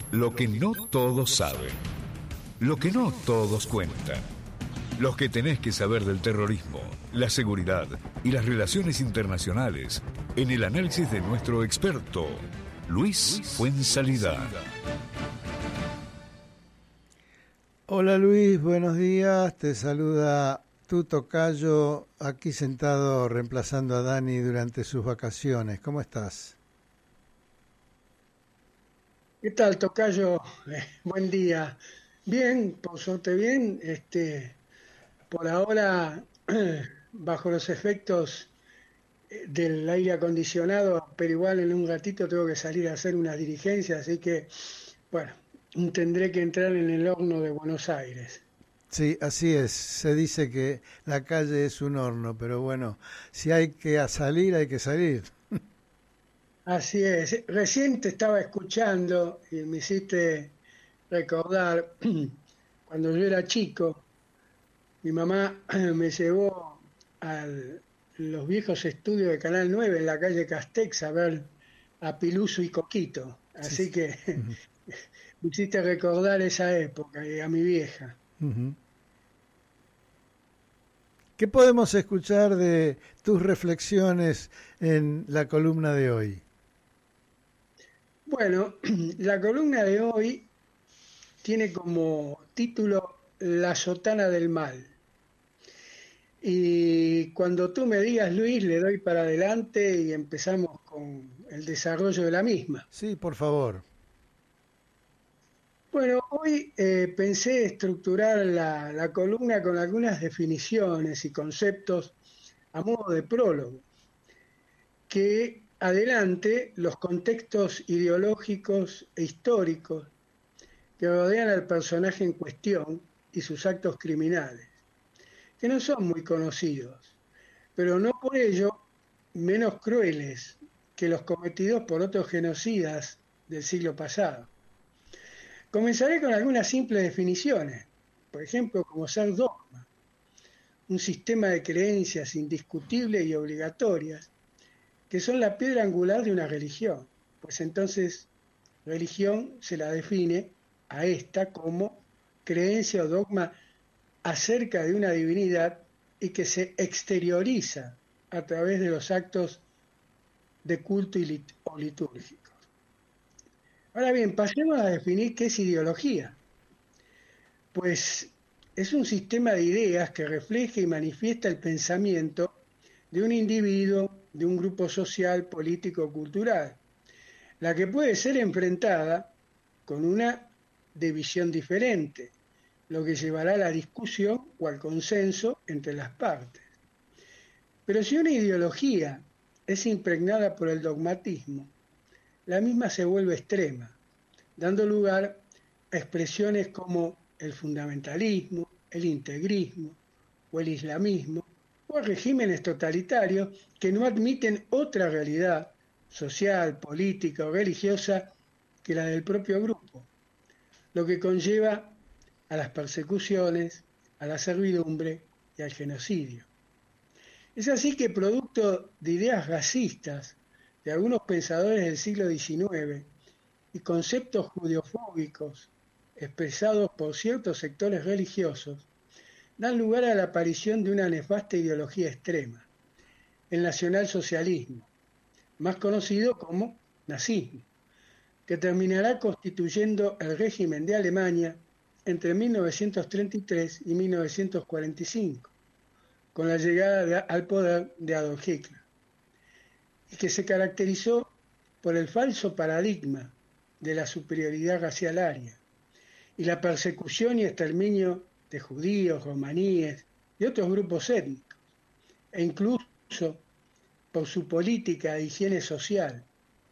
Lo que no todos saben. Lo que no todos cuentan. Los que tenés que saber del terrorismo, la seguridad y las relaciones internacionales en el análisis de nuestro experto, Luis Fuenzalida. Hola Luis, buenos días. Te saluda tu tocayo aquí sentado reemplazando a Dani durante sus vacaciones. ¿Cómo estás? ¿Qué tal, tocayo? Buen día. Bien, por suerte bien. Por ahora, bajo los efectos del aire acondicionado, pero igual en un ratito tengo que salir a hacer unas diligencias, así que, bueno, tendré que entrar en el horno de Buenos Aires. Sí, así es. Se dice que la calle es un horno, pero bueno, si hay que salir, hay que salir. Así es. Recién te estaba escuchando y me hiciste recordar cuando yo era chico. Mi mamá me llevó a los viejos estudios de Canal 9 en la calle Castex a ver a Piluso y Coquito. Sí, Así sí. que Ujú, me hiciste recordar esa época y a mi vieja. ujú. ¿Qué podemos escuchar de tus reflexiones en la columna de hoy? Bueno, la columna de hoy tiene como título La sotana del mal. Y cuando tú me digas, Luis, le doy para adelante y empezamos con el desarrollo de la misma. Sí, por favor. Bueno, hoy pensé estructurar la columna con algunas definiciones y conceptos a modo de prólogo, que adelante los contextos ideológicos e históricos que rodean al personaje en cuestión y sus actos criminales, que no son muy conocidos, pero no por ello menos crueles que los cometidos por otros genocidas del siglo pasado. Comenzaré con algunas simples definiciones, por ejemplo, como ser dogma, un sistema de creencias indiscutibles y obligatorias que son la piedra angular de una religión, pues entonces religión se la define a esta como creencia o dogma acerca de una divinidad y que se exterioriza a través de los actos de culto o litúrgicos. Ahora bien, pasemos a definir qué es ideología. Pues es un sistema de ideas que refleja y manifiesta el pensamiento de un individuo, de un grupo social, político o cultural, la que puede ser enfrentada con una de visión diferente, lo que llevará a la discusión o al consenso entre las partes. Pero si una ideología es impregnada por el dogmatismo, la misma se vuelve extrema, dando lugar a expresiones como el fundamentalismo, el integrismo o el islamismo, o regímenes totalitarios que no admiten otra realidad social, política o religiosa que la del propio grupo, lo que conlleva a las persecuciones, a la servidumbre y al genocidio. Es así que producto de ideas racistas de algunos pensadores del siglo XIX y conceptos judeofóbicos expresados por ciertos sectores religiosos, dan lugar a la aparición de una nefasta ideología extrema, el nacionalsocialismo, más conocido como nazismo, que terminará constituyendo el régimen de Alemania entre 1933 y 1945, con la llegada al poder de Adolf Hitler, y que se caracterizó por el falso paradigma de la superioridad racial aria y la persecución y exterminio de judíos, romaníes y otros grupos étnicos, e incluso por su política de higiene social,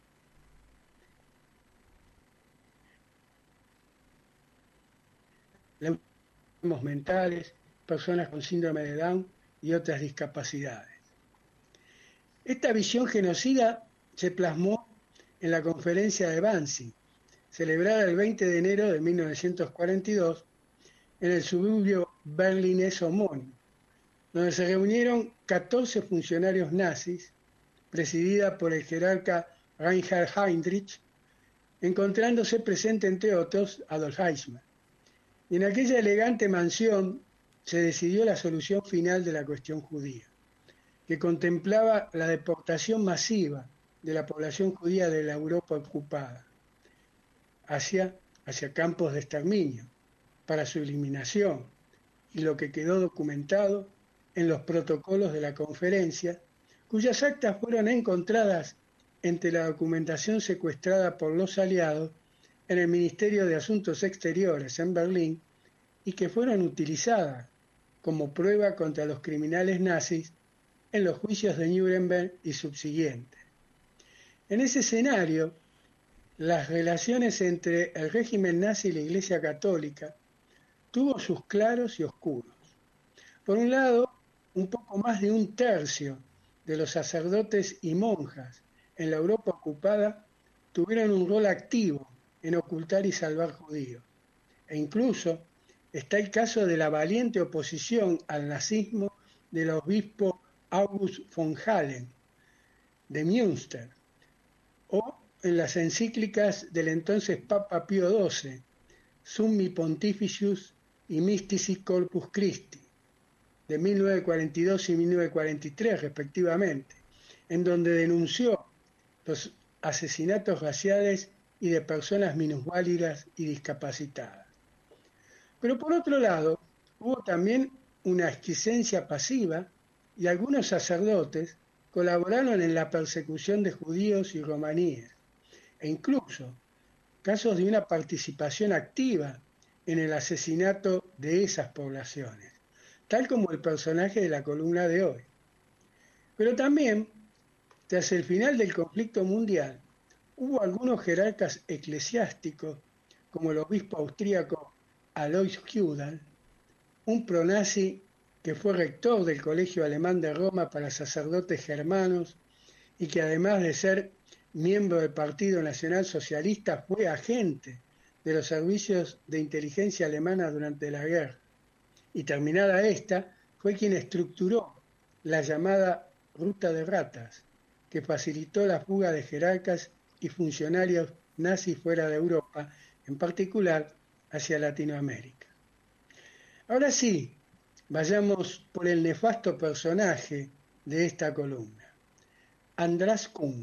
enfermos mentales, personas con síndrome de Down y otras discapacidades. Esta visión genocida se plasmó en la conferencia de Wannsee, celebrada el 20 de enero de 1942 en el suburbio berlinés homónimo, donde se reunieron 14 funcionarios nazis, presidida por el jerarca Reinhard Heydrich, encontrándose presente entre otros Adolf Eichmann. Y en aquella elegante mansión se decidió la solución final de la cuestión judía, que contemplaba la deportación masiva de la población judía de la Europa ocupada hacia campos de exterminio para su eliminación, y lo que quedó documentado en los protocolos de la conferencia, cuyas actas fueron encontradas entre la documentación secuestrada por los aliados en el Ministerio de Asuntos Exteriores en Berlín y que fueron utilizadas como prueba contra los criminales nazis en los juicios de Nuremberg y subsiguientes. En ese escenario, las relaciones entre el régimen nazi y la Iglesia Católica tuvo sus claros y oscuros. Por un lado, un poco más de un tercio de los sacerdotes y monjas en la Europa ocupada tuvieron un rol activo en ocultar y salvar judíos. E incluso está el caso de la valiente oposición al nazismo del obispo August von Halen de Münster, o en las encíclicas del entonces Papa Pío XII, Summi Pontificius y Mystici Corpus Christi, de 1942 y 1943 respectivamente, en donde denunció los asesinatos raciales y de personas minusválidas y discapacitadas. Pero por otro lado, hubo también una aquiescencia pasiva y algunos sacerdotes colaboraron en la persecución de judíos y romaníes, e incluso casos de una participación activa en el asesinato de esas poblaciones, tal como el personaje de la columna de hoy. Pero también, tras el final del conflicto mundial, hubo algunos jerarcas eclesiásticos, como el obispo austríaco Alois Hudal, un pronazi que fue rector del Colegio Alemán de Roma para sacerdotes germanos y que además de ser miembro del Partido Nacional Socialista fue agente de los servicios de inteligencia alemana durante la guerra. Y terminada esta, fue quien estructuró la llamada Ruta de Ratas, que facilitó la fuga de jerarcas y funcionarios nazis fuera de Europa, en particular hacia Latinoamérica. Ahora sí, vayamos por el nefasto personaje de esta columna, András Kuhn,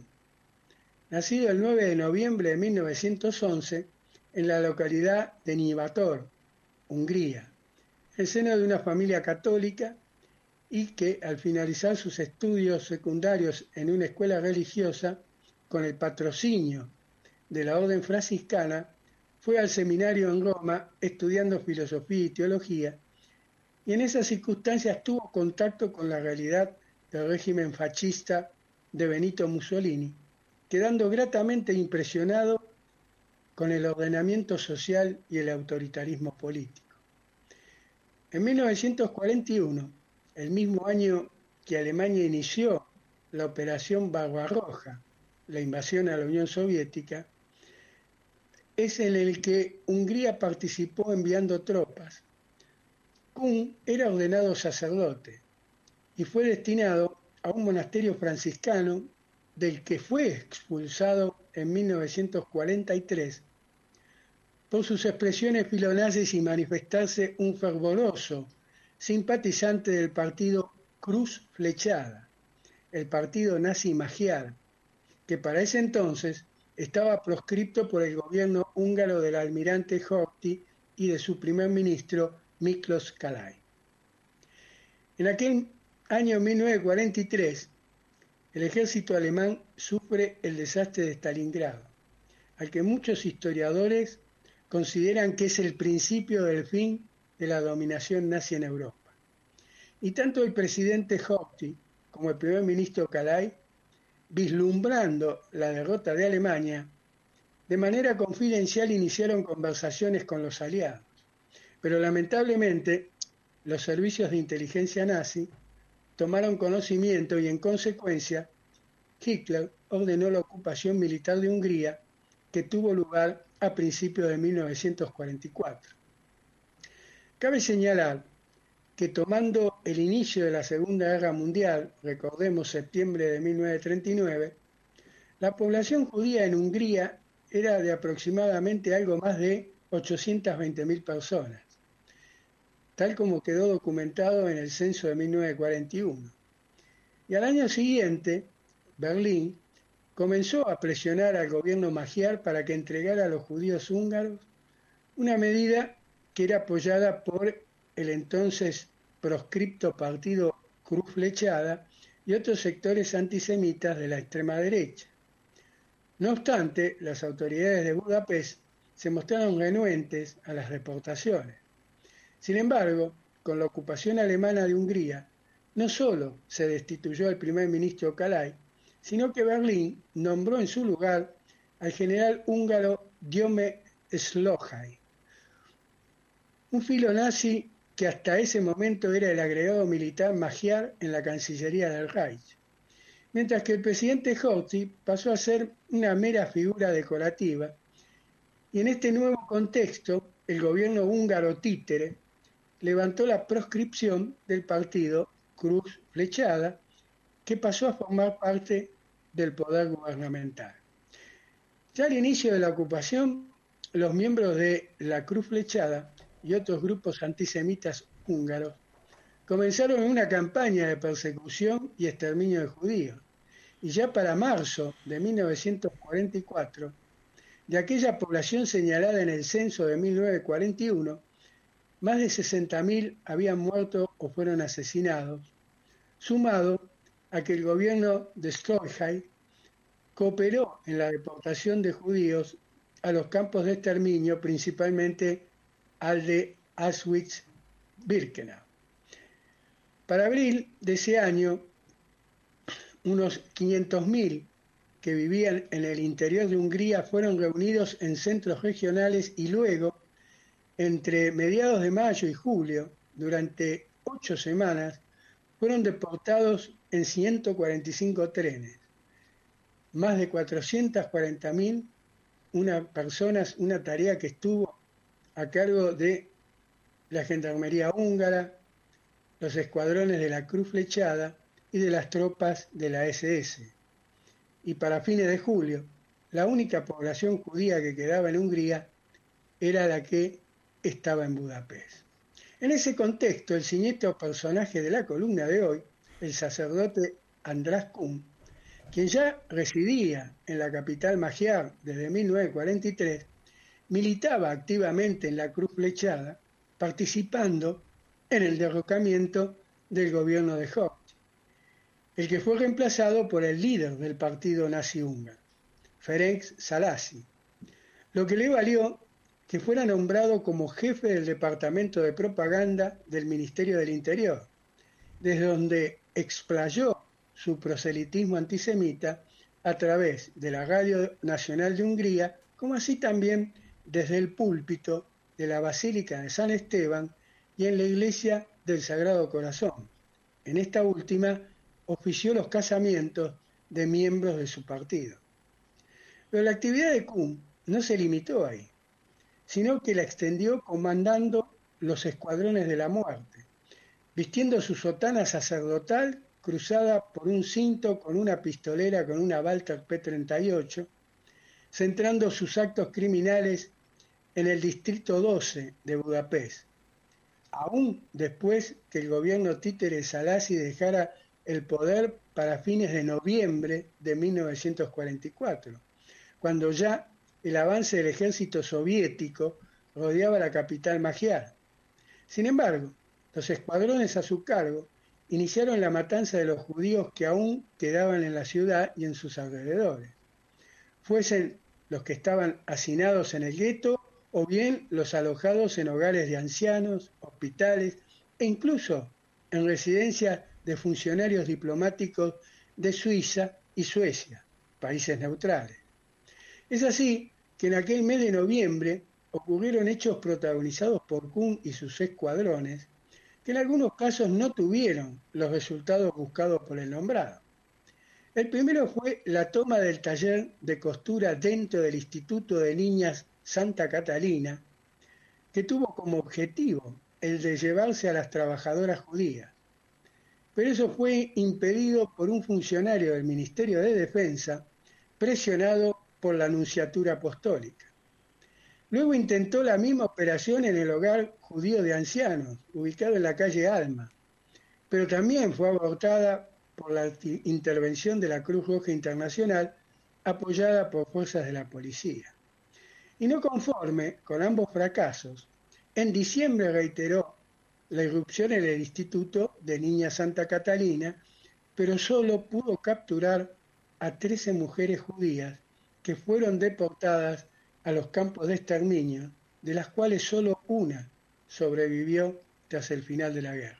nacido el 9 de noviembre de 1911 en la localidad de Nyírbátor, Hungría, en el seno de una familia católica y que al finalizar sus estudios secundarios en una escuela religiosa con el patrocinio de la orden franciscana, fue al seminario en Roma estudiando filosofía y teología, y en esas circunstancias tuvo contacto con la realidad del régimen fascista de Benito Mussolini, quedando gratamente impresionado con el ordenamiento social y el autoritarismo político. En 1941, el mismo año que Alemania inició la Operación Barbarroja, la invasión a la Unión Soviética, es en el que Hungría participó enviando tropas. Kuhn era ordenado sacerdote y fue destinado a un monasterio franciscano del que fue expulsado en 1943 por sus expresiones filonazis y manifestarse un fervoroso simpatizante del partido Cruz Flechada, el partido nazi magiar, que para ese entonces estaba proscripto por el gobierno húngaro del almirante Horthy y de su primer ministro Miklos Kálai. En aquel año 1943, el ejército alemán sufre el desastre de Stalingrado, al que muchos historiadores consideran que es el principio del fin de la dominación nazi en Europa. Y tanto el presidente Horthy como el primer ministro Kálai, vislumbrando la derrota de Alemania, de manera confidencial iniciaron conversaciones con los aliados. Pero lamentablemente, los servicios de inteligencia nazi tomaron conocimiento y en consecuencia, Hitler ordenó la ocupación militar de Hungría, que tuvo lugar a principios de 1944. Cabe señalar que tomando el inicio de la Segunda Guerra Mundial, recordemos septiembre de 1939, la población judía en Hungría era de aproximadamente algo más de 820.000 personas, tal como quedó documentado en el censo de 1941. Y al año siguiente, Berlín comenzó a presionar al gobierno magiar para que entregara a los judíos húngaros, una medida que era apoyada por el entonces proscripto partido Cruz Flechada y otros sectores antisemitas de la extrema derecha. No obstante, las autoridades de Budapest se mostraron renuentes a las deportaciones. Sin embargo, con la ocupación alemana de Hungría, no solo se destituyó al primer ministro Kalai, sino que Berlín nombró en su lugar al general húngaro Gyome Szlachai, un filonazi que hasta ese momento era el agregado militar magiar en la Cancillería del Reich, mientras que el presidente Horthy pasó a ser una mera figura decorativa, y en este nuevo contexto el gobierno húngaro títere levantó la proscripción del partido Cruz Flechada, que pasó a formar parte del poder gubernamental. Ya al inicio de la ocupación, los miembros de la Cruz Flechada y otros grupos antisemitas húngaros comenzaron una campaña de persecución y exterminio de judíos, y ya para marzo de 1944, de aquella población señalada en el censo de 1941, más de 60.000 habían muerto o fueron asesinados, sumado a que el gobierno de Szlachai cooperó en la deportación de judíos a los campos de exterminio, principalmente al de Auschwitz-Birkenau. Para abril de ese año, unos 500.000 que vivían en el interior de Hungría fueron reunidos en centros regionales y luego, entre mediados de mayo y julio, durante 8 semanas, fueron deportados en 145 trenes. Más de 440.000 personas, una tarea que estuvo a cargo de la Gendarmería húngara, los escuadrones de la Cruz Flechada y de las tropas de la SS. Y para fines de julio, la única población judía que quedaba en Hungría era la que estaba en Budapest. En ese contexto, el siniestro personaje de la columna de hoy, el sacerdote András Kuhn, quien ya residía en la capital magiar desde 1943, militaba activamente en la Cruz Flechada, participando en el derrocamiento del gobierno de Horthy, el que fue reemplazado por el líder del partido nazi húngaro, Ferenc Szalasi, lo que le valió que fuera nombrado como jefe del departamento de propaganda del Ministerio del Interior, desde donde explayó su proselitismo antisemita a través de la Radio Nacional de Hungría, como así también desde el púlpito de la Basílica de San Esteban y en la Iglesia del Sagrado Corazón. En esta última ofició los casamientos de miembros de su partido. Pero la actividad de Kuhn no se limitó ahí, sino que la extendió comandando los escuadrones de la muerte, vistiendo su sotana sacerdotal cruzada por un cinto con una pistolera con una Walther P-38, centrando sus actos criminales en el distrito 12 de Budapest, aún después que el gobierno títere Szalasi dejara el poder para fines de noviembre de 1944, cuando ya el avance del ejército soviético rodeaba la capital magiar. Sin embargo, los escuadrones a su cargo iniciaron la matanza de los judíos que aún quedaban en la ciudad y en sus alrededores, fuesen los que estaban hacinados en el gueto o bien los alojados en hogares de ancianos, hospitales e incluso en residencias de funcionarios diplomáticos de Suiza y Suecia, países neutrales. Es así que en aquel mes de noviembre ocurrieron hechos protagonizados por Kuhn y sus escuadrones, que en algunos casos no tuvieron los resultados buscados por el nombrado. El primero fue la toma del taller de costura dentro del Instituto de Niñas Santa Catalina, que tuvo como objetivo el de llevarse a las trabajadoras judías. Pero eso fue impedido por un funcionario del Ministerio de Defensa, presionado por la Nunciatura Apostólica. Luego intentó la misma operación en el hogar judío de ancianos, ubicado en la calle Alma, pero también fue abortada por la intervención de la Cruz Roja Internacional, apoyada por fuerzas de la policía. Y no conforme con ambos fracasos, en diciembre reiteró la irrupción en el Instituto de Niña Santa Catalina, pero solo pudo capturar a 13 mujeres judías que fueron deportadas a los campos de exterminio, de las cuales solo una sobrevivió tras el final de la guerra.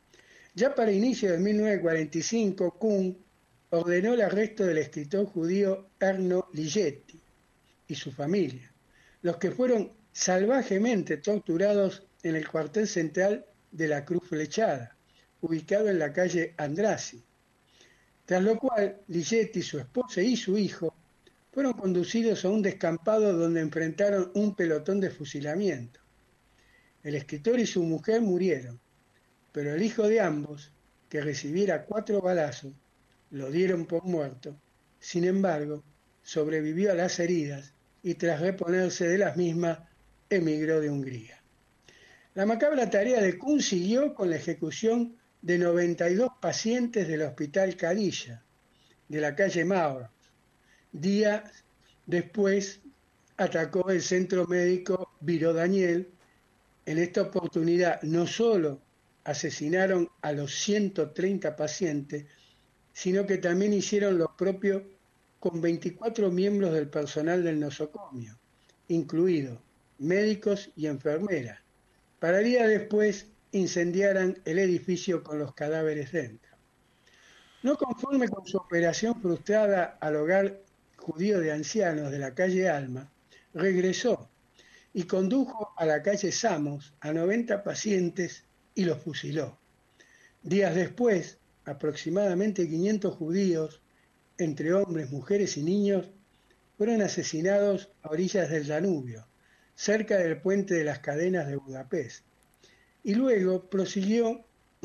Ya para inicio de 1945, Kuhn ordenó el arresto del escritor judío Erno Ligeti y su familia, los que fueron salvajemente torturados en el cuartel central de la Cruz Flechada, ubicado en la calle Andrassy, tras lo cual Ligeti, su esposa y su hijo fueron conducidos a un descampado donde enfrentaron un pelotón de fusilamiento. El escritor y su mujer murieron, pero el hijo de ambos, que recibiera 4 balazos, lo dieron por muerto. Sin embargo, sobrevivió a las heridas y tras reponerse de las mismas, emigró de Hungría. La macabra tarea de Kuhn siguió con la ejecución de 92 pacientes del Hospital Cadilla, de la calle Mauro. Días después atacó el centro médico Viro Daniel. En esta oportunidad no solo asesinaron a los 130 pacientes, sino que también hicieron lo propio con 24 miembros del personal del nosocomio, incluidos médicos y enfermeras, para días después incendiaran el edificio con los cadáveres dentro. No conforme con su operación frustrada al hogar judío de ancianos de la calle Alma, regresó y condujo a la calle Samos a 90 pacientes y los fusiló. Días después, aproximadamente 500 judíos, entre hombres, mujeres y niños, fueron asesinados a orillas del Danubio, cerca del puente de las Cadenas de Budapest, y luego prosiguió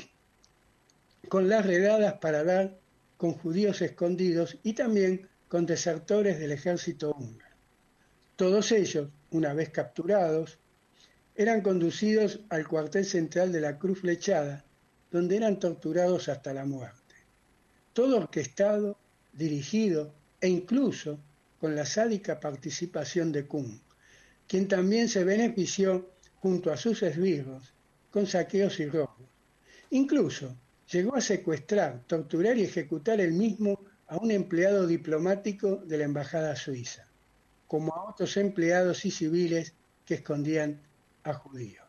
con las redadas para dar con judíos escondidos y también con desertores del ejército húngaro. Todos ellos, una vez capturados, eran conducidos al cuartel central de la Cruz Flechada, donde eran torturados hasta la muerte. Todo orquestado, dirigido e incluso con la sádica participación de Kuhn, quien también se benefició junto a sus esbirros con saqueos y robos. Incluso llegó a secuestrar, torturar y ejecutar él mismo a un empleado diplomático de la embajada suiza, como a otros empleados y civiles que escondían a judíos.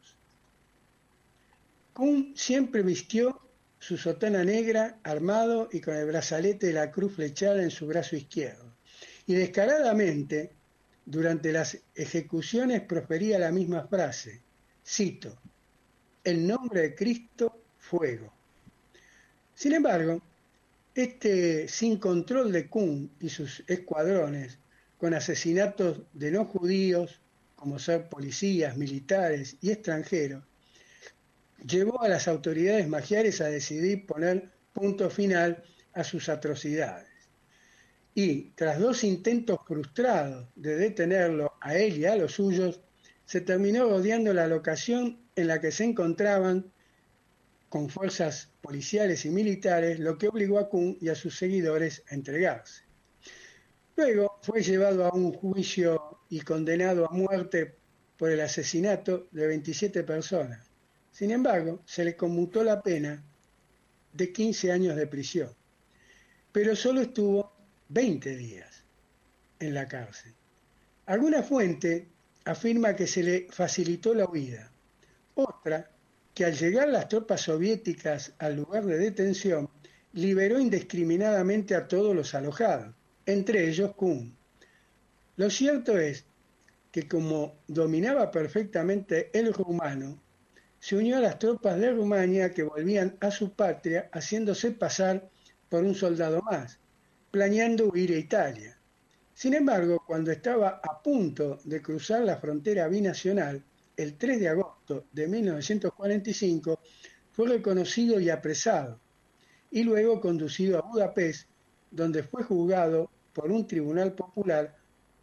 Kuhn siempre vistió su sotana negra, armado y con el brazalete de la Cruz Flechada en su brazo izquierdo, y descaradamente, durante las ejecuciones profería la misma frase, cito, «En nombre de Cristo, fuego». Sin embargo, este sin control de Kuhn y sus escuadrones, con asesinatos de no judíos, como ser policías, militares y extranjeros, llevó a las autoridades magiares a decidir poner punto final a sus atrocidades. Y, tras 2 intentos frustrados de detenerlo a él y a los suyos, se terminó rodeando la locación en la que se encontraban con fuerzas policiales y militares, lo que obligó a Kuhn y a sus seguidores a entregarse. Luego fue llevado a un juicio y condenado a muerte por el asesinato de 27 personas. Sin embargo, se le conmutó la pena de 15 años de prisión, pero solo estuvo 20 días en la cárcel. Alguna fuente afirma que se le facilitó la huida, otra que al llegar las tropas soviéticas al lugar de detención, liberó indiscriminadamente a todos los alojados, entre ellos Kuhn. Lo cierto es que como dominaba perfectamente el rumano, se unió a las tropas de Rumania que volvían a su patria haciéndose pasar por un soldado más, planeando huir a Italia. Sin embargo, cuando estaba a punto de cruzar la frontera binacional, el 3 de agosto de 1945, fue reconocido y apresado, y luego conducido a Budapest, donde fue juzgado por un tribunal popular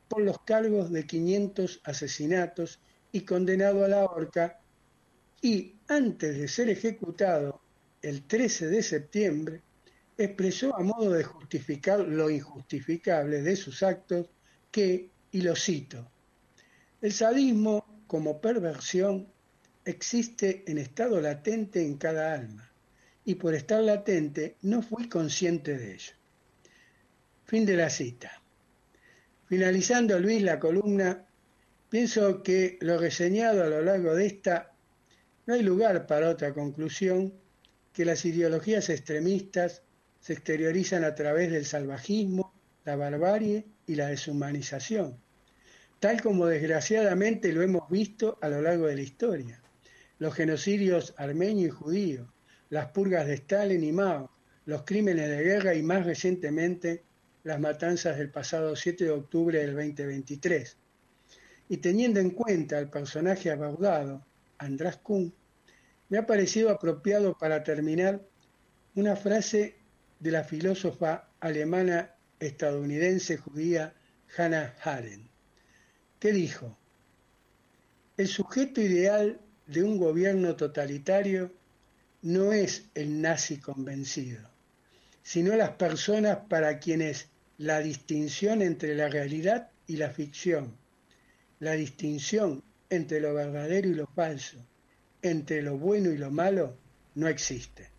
por los cargos de 500 asesinatos y condenado a la horca, y antes de ser ejecutado el 13 de septiembre, expresó a modo de justificar lo injustificable de sus actos que, y lo cito, el sadismo como perversión existe en estado latente en cada alma, y por estar latente no fui consciente de ello. Fin de la cita. Finalizando, Luis, la columna, pienso que lo reseñado a lo largo de esta, no hay lugar para otra conclusión que las ideologías extremistas se exteriorizan a través del salvajismo, la barbarie y la deshumanización, tal como desgraciadamente lo hemos visto a lo largo de la historia. Los genocidios armenio y judío, las purgas de Stalin y Mao, los crímenes de guerra y más recientemente las matanzas del pasado 7 de octubre del 2023. Y teniendo en cuenta el personaje abordado, András Kuhn, me ha parecido apropiado para terminar una frase de la filósofa alemana estadounidense judía Hannah Arendt, que dijo: el sujeto ideal de un gobierno totalitario no es el nazi convencido, sino las personas para quienes la distinción entre la realidad y la ficción, la distinción entre lo verdadero y lo falso, entre lo bueno y lo malo, no existe.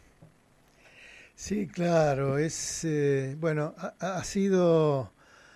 Sí, claro, es bueno, ha sido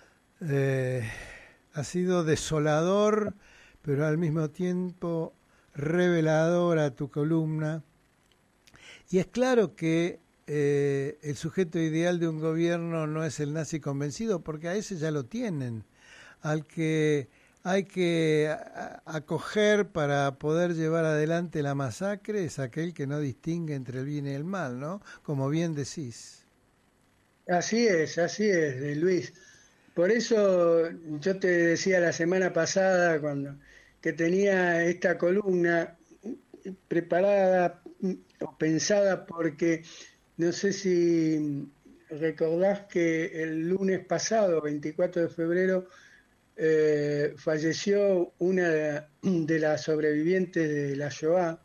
desolador, pero al mismo tiempo reveladora tu columna. Y es claro que el sujeto ideal de un gobierno no es el nazi convencido, porque a ese ya lo tienen. Al que hay que acoger para poder llevar adelante la masacre es aquel que no distingue entre el bien y el mal, ¿no? Como bien decís. Así es, Luis. Por eso yo te decía la semana pasada que tenía esta columna preparada o pensada porque no sé si recordás que el lunes pasado, 24 de febrero, falleció una de las sobrevivientes de la Shoah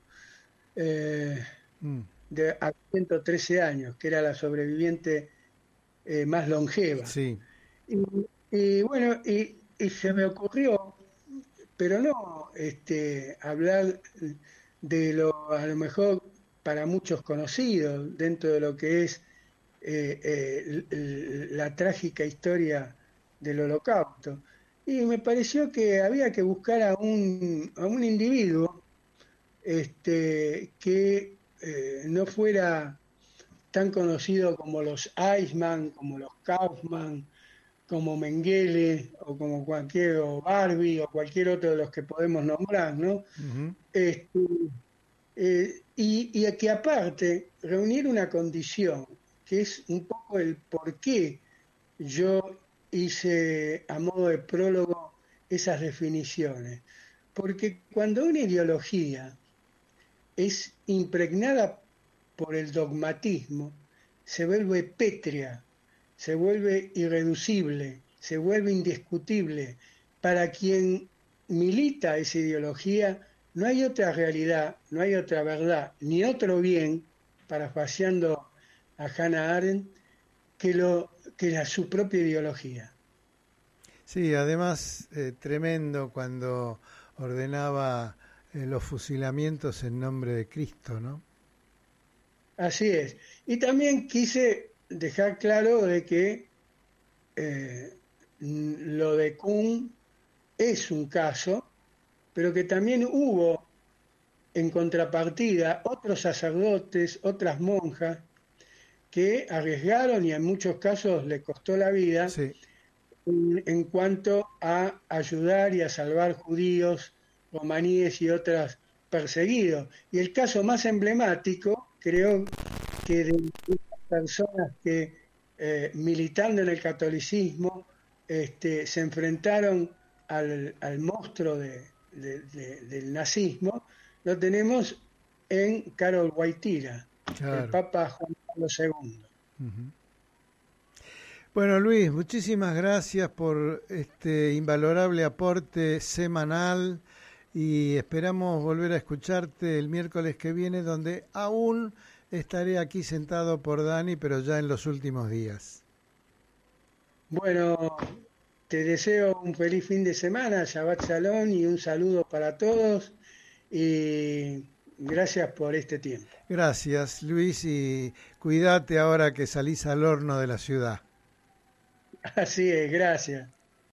a 113 años, que era la sobreviviente más longeva. Sí. Y bueno, y se me ocurrió, pero no hablar de lo a lo mejor para muchos conocido dentro de lo que es la trágica historia del Holocausto. Y me pareció que había que buscar a un individuo que no fuera tan conocido como los Eichmann, como los Kaufman, como Mengele o como o Barbie o cualquier otro de los que podemos nombrar, ¿no? Uh-huh. Y que aparte reunir una condición que es un poco el por qué yo hice a modo de prólogo esas definiciones. Porque cuando una ideología es impregnada por el dogmatismo, se vuelve pétrea, se vuelve irreducible, se vuelve indiscutible. Para quien milita esa ideología, no hay otra realidad, no hay otra verdad, ni otro bien, parafraseando a Hannah Arendt, que su propia ideología. Sí, además tremendo cuando ordenaba los fusilamientos en nombre de Cristo, ¿no? Así es. Y también quise dejar claro de que lo de Kuhn es un caso, pero que también hubo en contrapartida otros sacerdotes, otras monjas, que arriesgaron y en muchos casos les costó la vida, sí, en cuanto a ayudar y a salvar judíos, romaníes y otros perseguidos. Y el caso más emblemático, creo que de personas que militando en el catolicismo se enfrentaron al monstruo del nazismo, lo tenemos en Karol Wojtyła, claro. El Papa Juan Pablo II. Uh-huh. Bueno, Luis, muchísimas gracias por este invalorable aporte semanal y esperamos volver a escucharte el miércoles que viene, donde aún estaré aquí sentado por Dani, pero ya en los últimos días. Bueno, te deseo un feliz fin de semana, Shabbat Shalom y un saludo para todos y gracias por este tiempo. Gracias, Luis, y cuídate ahora que salís al horno de la ciudad. Así es, gracias.